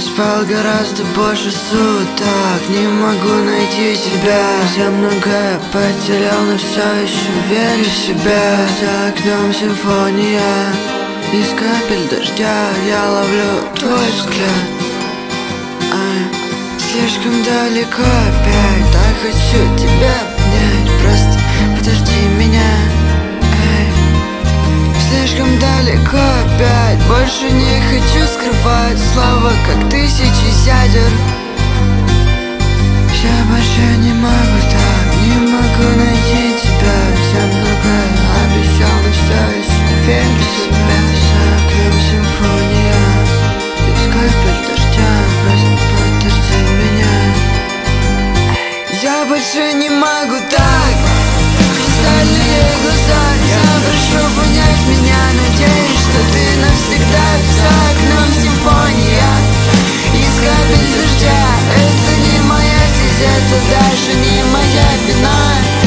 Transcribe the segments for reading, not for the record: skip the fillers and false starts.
спал гораздо больше суток, не могу найти тебя. Я многое потерял, но все еще верю в себя. За окном симфония из капель дождя, я ловлю твой взгляд. Слишком далеко опять, так хочу тебя обнять. Просто подожди меня. Слишком далеко опять, больше не хочу скрывать слова, как тысячи ядер. Я больше не могу так, не могу найти тебя. Я многое обещал, но все еще верю в себя. За окном симфония из капель дождя, просто подожди меня. Я больше не могу так. Кристальные глаза, я прошу понять меня. Надеюсь, что ты навсегда. За окном симфония из капель дождя. Это не моя стезя, это даже не моя вина.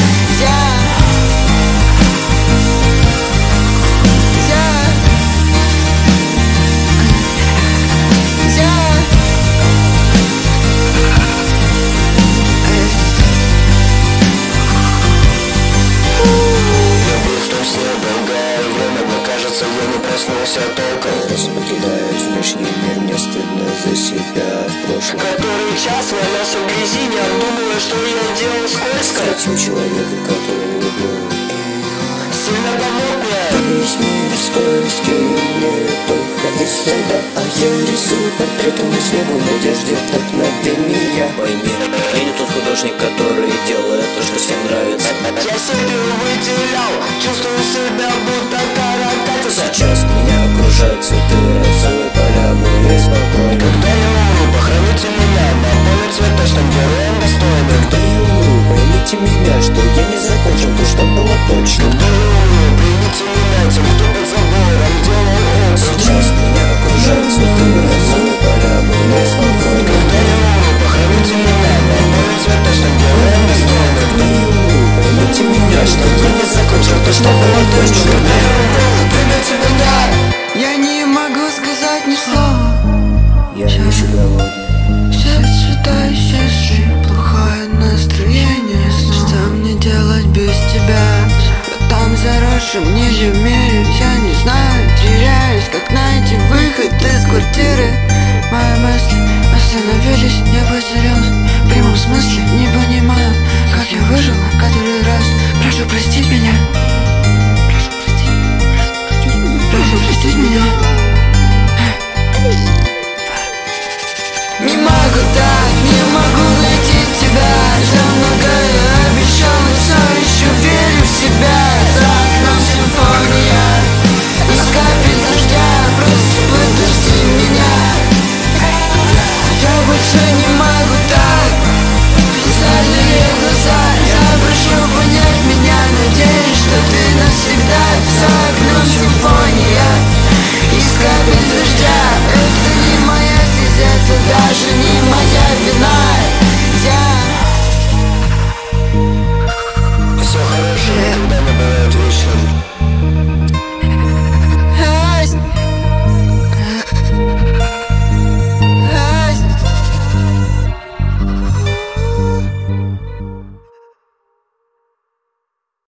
Проснулся толком, раз покидает внешний мир, мне стыдно за себя в прошлом. Который час валялся в грязи, не обдумывая, что я делал скользко. Встретил человека, которого люблю, сильно помог мне. Весь мир скорости, мне только из льда. А я рисую портреты на снегу в надежде вдохновения. Пойми, я не тот художник, который делает то, что всем нравится. Я себя выделял, чувствую себя будто каракатица. Сейчас меня окружают цветы, розовые поля, более спокойно. Когда я умру, похороните меня на поле цветочном, героем достойным. Когда я умру, поймите меня, что я не закончил то, что было точно. Когда я умру, примите меня тем, кто под забором делал это. Сейчас меня окружают цветы, розовые поля, более спокойно. Когда я умру, похороните меня на поле цветочном, героем достойным. Когда я умру, поймите меня, что я не закончил то, что было точно. Когда я умру, примите меня. Я не могу сказать ни слова. Я еще голодный. Все цвета исчезли, плохое настроение. Что мне делать без тебя? В этом заросшем ниже мире я не знаю, теряюсь, как найти выход из квартиры. Мои мысли остановились, я потерялся в прямом смысле. Не понимаю, как я выжил который раз. Прошу простить меня. Прошу простить меня. Не могу так, не могу найти тебя. Я многое обещал, но все еще верю в себя. За